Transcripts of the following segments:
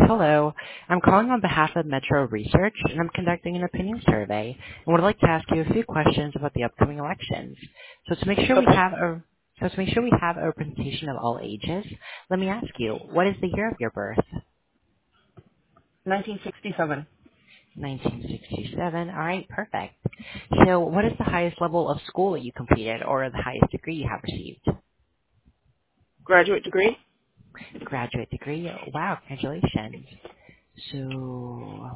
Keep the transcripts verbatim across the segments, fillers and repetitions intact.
Hello. I'm calling on behalf of Metro Research, and I'm conducting an opinion survey and would like to ask you a few questions about the upcoming elections. So to make sure we Okay. have a so to make sure we have a representation of all ages, let me ask you, what is the year of your birth? nineteen sixty-seven. nineteen sixty-seven. All right, perfect. So what is the highest level of school that you completed or the highest degree you have received? Graduate degree? Graduate degree. Wow, congratulations. So,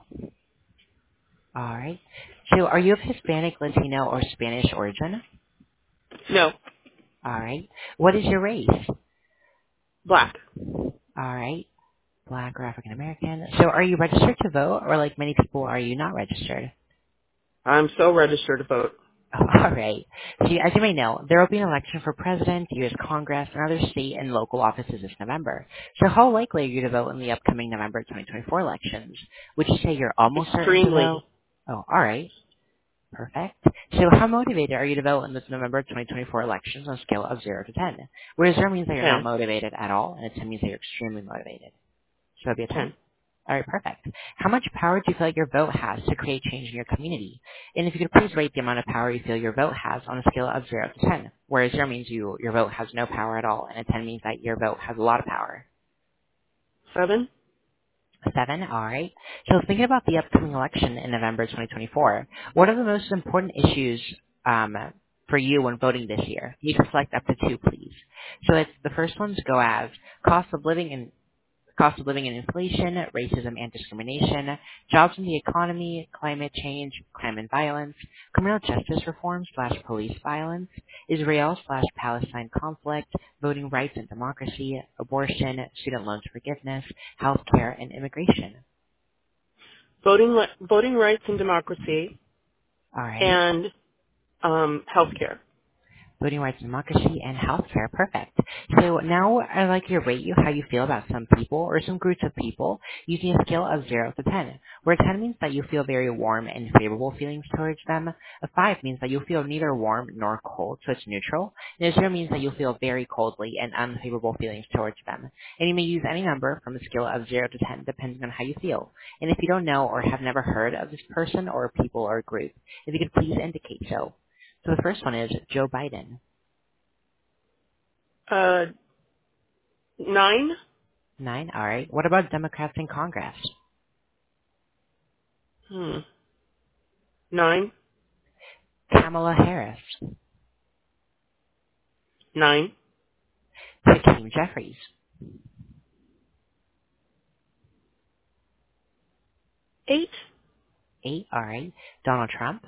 all right. So are you of Hispanic, Latino, or Spanish origin? No. All right. What is your race? Black. All right. Black or African American. So are you registered to vote, or like many people, are you not registered? I'm so registered to vote. Oh, all right. So as you may know, there will be an election for president, U S Congress, and other state and local offices this November. So how likely are you to vote in the upcoming November twenty twenty-four elections? Would you say you're almost certain to Extremely. vote? Oh, all right. Perfect. So how motivated are you to vote in the November twenty twenty-four elections on a scale of zero to ten? Where zero means that you're not ten. motivated at all, and a ten means that you're extremely motivated. So that'd be a ten? ten. All right, perfect. How much power do you feel like your vote has to create change in your community? And if you could please rate the amount of power you feel your vote has on a scale of zero to ten, where zero means you your vote has no power at all, and a ten means that your vote has a lot of power. seven. A seven, all right. So thinking about the upcoming election in November twenty twenty-four, what are the most important issues um, for you when voting this year? You can select up to two, please. So it's the first ones go as cost of living and cost of living and inflation, racism and discrimination, jobs in the economy, climate change, crime and violence, criminal justice reform slash police violence, Israel slash Palestine conflict, voting rights and democracy, abortion, student loans forgiveness, healthcare, and immigration. Voting li- voting rights and democracy All right. and um, healthcare. Voting rights, democracy, and healthcare. Perfect. So now I'd like to rate you how you feel about some people or some groups of people using a scale of zero to ten, where ten means that you feel very warm and favorable feelings towards them. A five means that you feel neither warm nor cold, so it's neutral. And a zero means that you feel very coldly and unfavorable feelings towards them. And you may use any number from a scale of zero to ten depending on how you feel. And if you don't know or have never heard of this person or people or group, if you could please indicate so. So the first one is Joe Biden. Uh, nine. Nine. All right. What about Democrats in Congress? Hmm. nine. Kamala Harris. nine. Hakeem Jeffries. eight. Eight. All right. Donald Trump.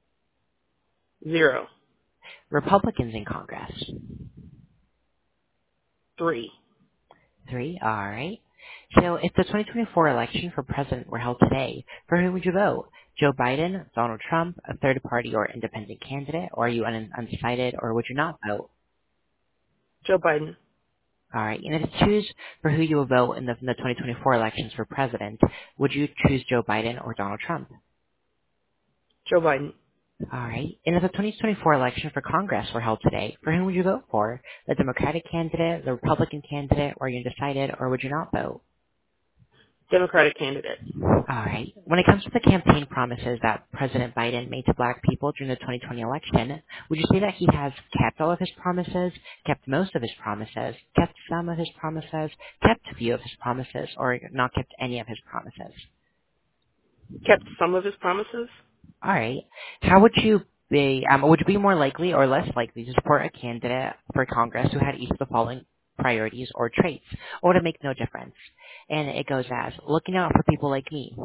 zero. Republicans in Congress. three. Three. All right. So if the twenty twenty-four election for president were held today, for who would you vote? Joe Biden, Donald Trump, a third party or independent candidate, or are you un- undecided, or would you not vote? Joe Biden. All right. And if to choose for who you will vote in the, in the twenty twenty-four elections for president, would you choose Joe Biden or Donald Trump? Joe Biden. All right. And if the twenty twenty-four election for Congress were held today, for whom would you vote for? The Democratic candidate, the Republican candidate, or you undecided, or would you not vote? Democratic candidate. All right. When it comes to the campaign promises that President Biden made to black people during the twenty twenty election, would you say that he has kept all of his promises, kept most of his promises, kept some of his promises, kept a few of his promises, or not kept any of his promises? Kept some of his promises. All right. How would you be, um, would you be more likely or less likely to support a candidate for Congress who had each of the following priorities or traits, or to make no difference? And it goes as, looking out for people like me.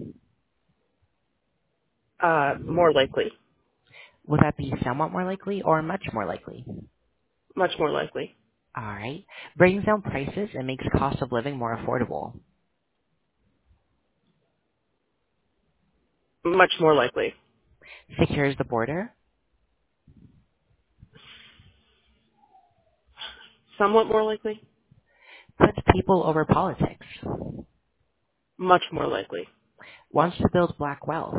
Uh, more likely. Would that be somewhat more likely or much more likely? Much more likely. All right. Brings down prices and makes cost of living more affordable. Much more likely. Secures the border. Somewhat more likely. Puts people over politics. Much more likely. Wants to build black wealth.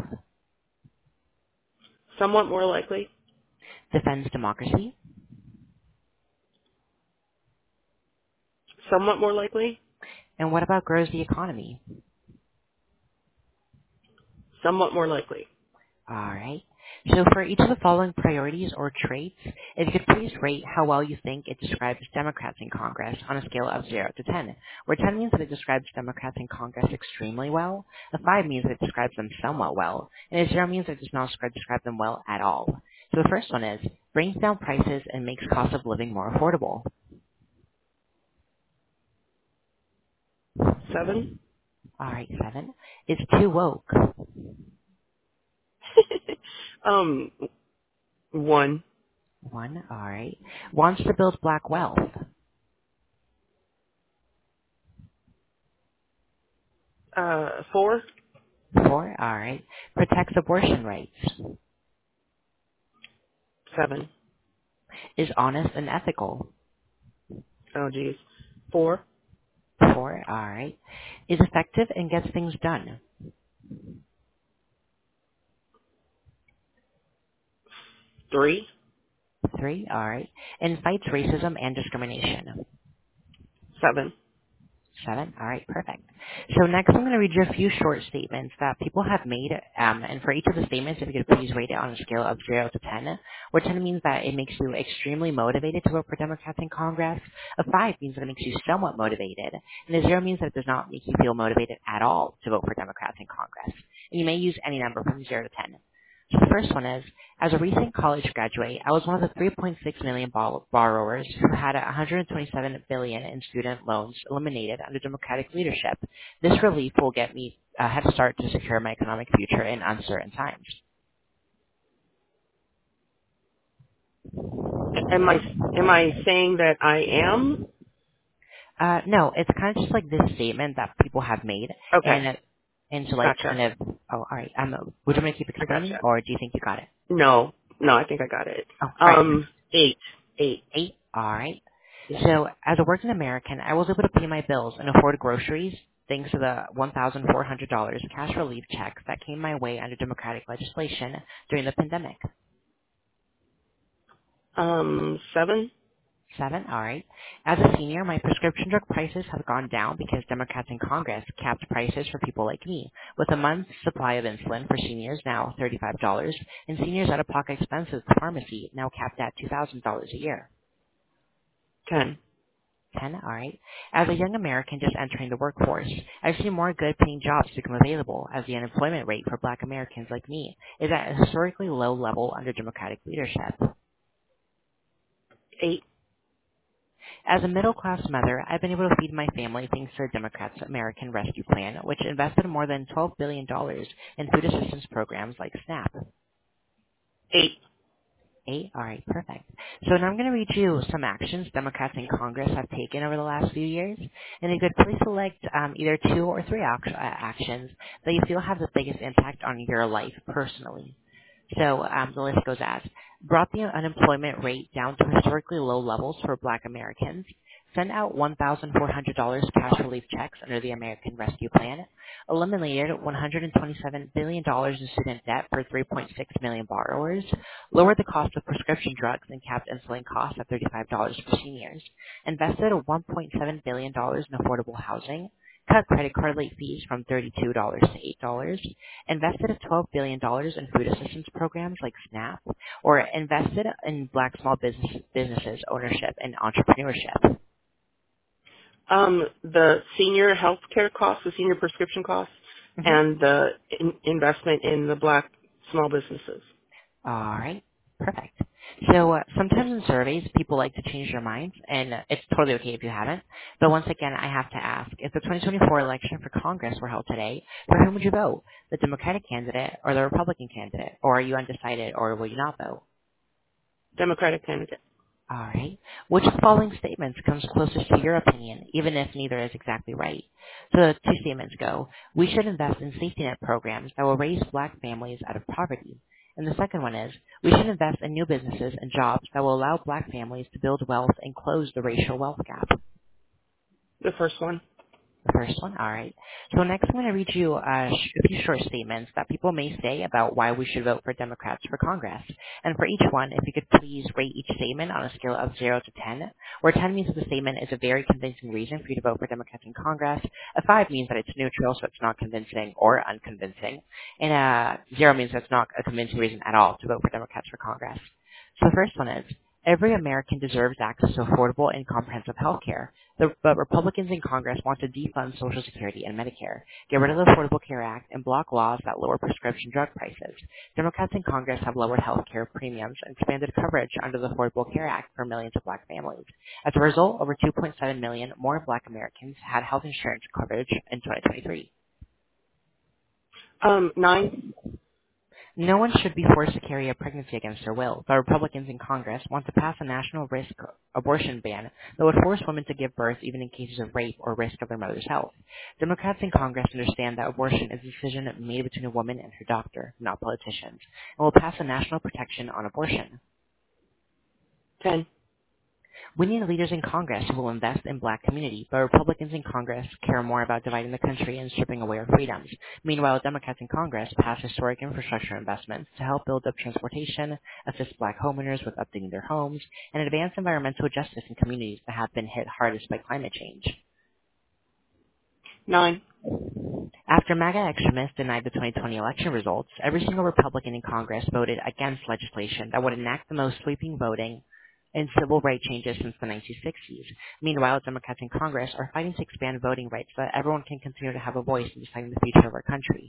Somewhat more likely. Defends democracy. Somewhat more likely. And what about grows the economy? Somewhat more likely. All right. So for each of the following priorities or traits, if you could please rate how well you think it describes Democrats in Congress on a scale of zero to ten, where ten means that it describes Democrats in Congress extremely well, a five means that it describes them somewhat well, and a zero means that it does not describe describe them well at all. So the first one is, brings down prices and makes cost of living more affordable. Seven. All right, seven is too woke. um, one. One, all right. Wants to build black wealth. Uh, four. Four, all right. Protects abortion rights. Seven. Is honest and ethical. Oh, geez. Four. Four, all right. Is effective and gets things done. Three. Three, all right. And fights racism and discrimination. Seven. Seven, all right, perfect. So next I'm going to read you a few short statements that people have made, um, and for each of the statements, if you could please rate it on a scale of zero to ten, where ten means that it makes you extremely motivated to vote for Democrats in Congress, a five means that it makes you somewhat motivated, and a zero means that it does not make you feel motivated at all to vote for Democrats in Congress. And you may use any number from zero to ten. So the first one is, as a recent college graduate, I was one of the three point six million bor- borrowers who had one hundred twenty-seven billion dollars in student loans eliminated under Democratic leadership. This relief will get me a head start to secure my economic future in uncertain times. Am I am I saying that I am? Uh, no, it's kind of just like this statement that people have made, Okay. and it, and to like kind Gotcha. of, oh, all right, um, would you want me to keep I explaining, gotcha. or do you think you got it? No. No, I think I got it. Oh, all right, Um, eight. Eight. eight, all right. Yeah. So as a working American, I was able to pay my bills and afford groceries thanks to the one thousand four hundred dollars cash relief checks that came my way under Democratic legislation during the pandemic. Um, seven. Seven, all right. As a senior, my prescription drug prices have gone down because Democrats in Congress capped prices for people like me, with a month's supply of insulin for seniors now thirty-five dollars and seniors out-of-pocket expenses at the pharmacy now capped at two thousand dollars a year. Ten. ten, all right. As a young American just entering the workforce, I've seen more good-paying jobs become available as the unemployment rate for black Americans like me is at a historically low level under Democratic leadership. Eight. As a middle-class mother, I've been able to feed my family thanks to the Democrats' American Rescue Plan, which invested more than twelve billion dollars in food assistance programs like SNAP. Eight. Eight? All right, perfect. So now I'm going to read you some actions Democrats in Congress have taken over the last few years, and you could please select um, either two or three act- uh, actions that you feel have the biggest impact on your life personally. So um, the list goes as, brought the unemployment rate down to historically low levels for black Americans, sent out one thousand four hundred dollars cash relief checks under the American Rescue Plan, eliminated one hundred twenty-seven billion dollars in student debt for three point six million borrowers, lowered the cost of prescription drugs and capped insulin costs at thirty-five dollars for seniors, invested one point seven billion dollars in affordable housing, cut credit card late fees from thirty-two dollars to eight dollars, invested twelve billion dollars in food assistance programs like SNAP, or invested in black small business, businesses ownership and entrepreneurship. Um, the senior health care costs, the senior prescription costs, Mhm. and the in- investment in the black small businesses. All right. Perfect. So uh, sometimes in surveys, people like to change their minds, and uh, it's totally okay if you haven't. But once again, I have to ask, if the twenty twenty-four election for Congress were held today, for whom would you vote? The Democratic candidate or the Republican candidate? Or are you undecided, or will you not vote? Democratic candidate. All right. Which of the following statements comes closest to your opinion, even if neither is exactly right? So the two statements go, we should invest in safety net programs that will raise black families out of poverty. And the second one is, we should invest in new businesses and jobs that will allow black families to build wealth and close the racial wealth gap. The first one. The first one? All right. So next I'm going to read you uh, sh- a few short statements that people may say about why we should vote for Democrats for Congress. And for each one, if you could please rate each statement on a scale of zero to ten, where ten means that the statement is a very convincing reason for you to vote for Democrats in Congress, a five means that it's neutral, so it's not convincing or unconvincing, and a zero means that it's not a convincing reason at all to vote for Democrats for Congress. So the first one is, every American deserves access to affordable and comprehensive health care. The, but Republicans in Congress want to defund Social Security and Medicare, get rid of the Affordable Care Act, and block laws that lower prescription drug prices. Democrats in Congress have lowered health care premiums and expanded coverage under the Affordable Care Act for millions of black families. As a result, over two point seven million more black Americans had health insurance coverage in twenty twenty-three. Um, nine. No one should be forced to carry a pregnancy against their will, but Republicans in Congress want to pass a national risk abortion ban that would force women to give birth even in cases of rape or risk of their mother's health. Democrats in Congress understand that abortion is a decision made between a woman and her doctor, not politicians, and will pass a national protection on abortion. ten. We need leaders in Congress who will invest in black community, but Republicans in Congress care more about dividing the country and stripping away our freedoms. Meanwhile, Democrats in Congress pass historic infrastructure investments to help build up transportation, assist black homeowners with updating their homes, and advance environmental justice in communities that have been hit hardest by climate change. nine. After MAGA extremists denied the twenty twenty election results, every single Republican in Congress voted against legislation that would enact the most sweeping voting and civil rights changes since the nineteen sixties. Meanwhile, Democrats in Congress are fighting to expand voting rights so that everyone can continue to have a voice in deciding the future of our country.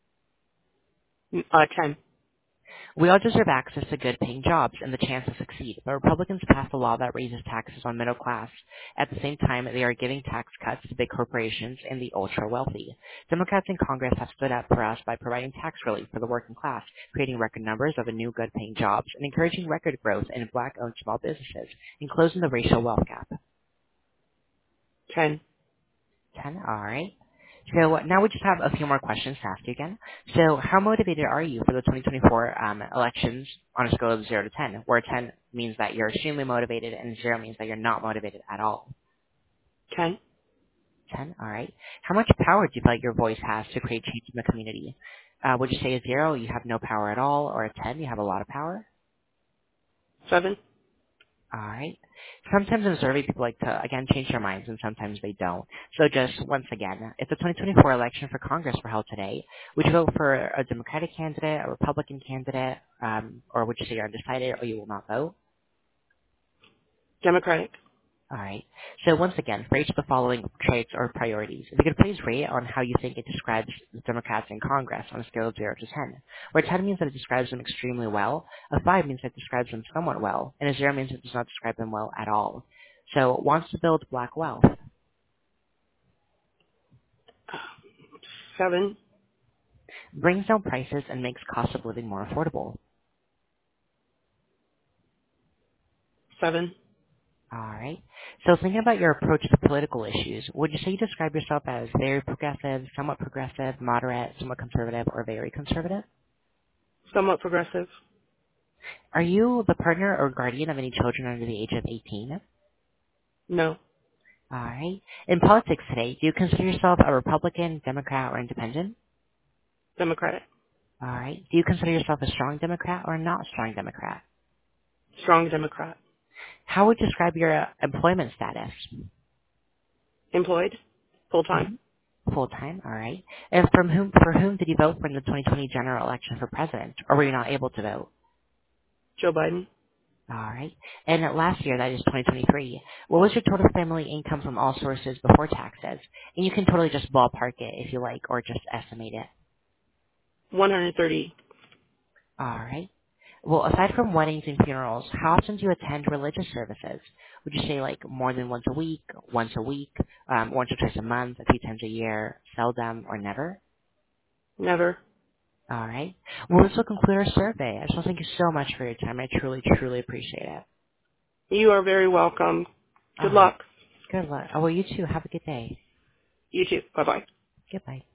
Uh, ten. We all deserve access to good-paying jobs and the chance to succeed, but Republicans passed a law that raises taxes on middle class. At the same time, they are giving tax cuts to big corporations and the ultra-wealthy. Democrats in Congress have stood up for us by providing tax relief for the working class, creating record numbers of new good-paying jobs, and encouraging record growth in black-owned small businesses, and closing the racial wealth gap. ten. ten, all right. So now we just have a few more questions to ask you again. So how motivated are you for the twenty twenty-four um, elections on a scale of zero to ten, where ten means that you're extremely motivated and zero means that you're not motivated at all? ten. ten, all right. How much power do you feel like your voice has to create change in the community? Uh, would you say a zero, you have no power at all, or a ten, you have a lot of power? seven. All right. Sometimes in survey, people like to, again, change their minds, and sometimes they don't. So just once again, if the twenty twenty-four election for Congress were held today, would you vote for a Democratic candidate, a Republican candidate, um, or would you say you're undecided or you will not vote? Democratic. All right. So once again, for each of the following traits or priorities, if you could please rate on how you think it describes the Democrats in Congress on a scale of zero to ten, where ten means that it describes them extremely well, a five means that it describes them somewhat well, and a zero means it does not describe them well at all. So wants to build black wealth, seven. brings down prices and makes cost of living more affordable. seven. All right. So thinking about your approach to political issues, would you say you describe yourself as very progressive, somewhat progressive, moderate, somewhat conservative, or very conservative? Somewhat progressive. Are you the partner or guardian of any children under the age of eighteen? No. All right. In politics today, do you consider yourself a Republican, Democrat, or independent? Democratic. All right. Do you consider yourself a strong Democrat or a not strong Democrat? Strong Democrat. How would you describe your uh, employment status? Employed. Full time. Mm-hmm. Full time. All right. And from whom for whom did you vote for in the twenty twenty general election for president, or were you not able to vote? Joe Biden. All right. And last year, that is twenty twenty-three, what was your total family income from all sources before taxes? And you can totally just ballpark it if you like, or just estimate it. one hundred thirty. All right. Well, aside from weddings and funerals, how often do you attend religious services? Would you say like more than once a week, once a week, um, once or twice a month, a few times a year, seldom, or never? Never. All right. Well, this will conclude our survey. I just want to thank you so much for your time. I truly, truly appreciate it. You are very welcome. All Good right. luck. Good luck. Oh, well, you too. Have a good day. You too. Bye bye. Goodbye.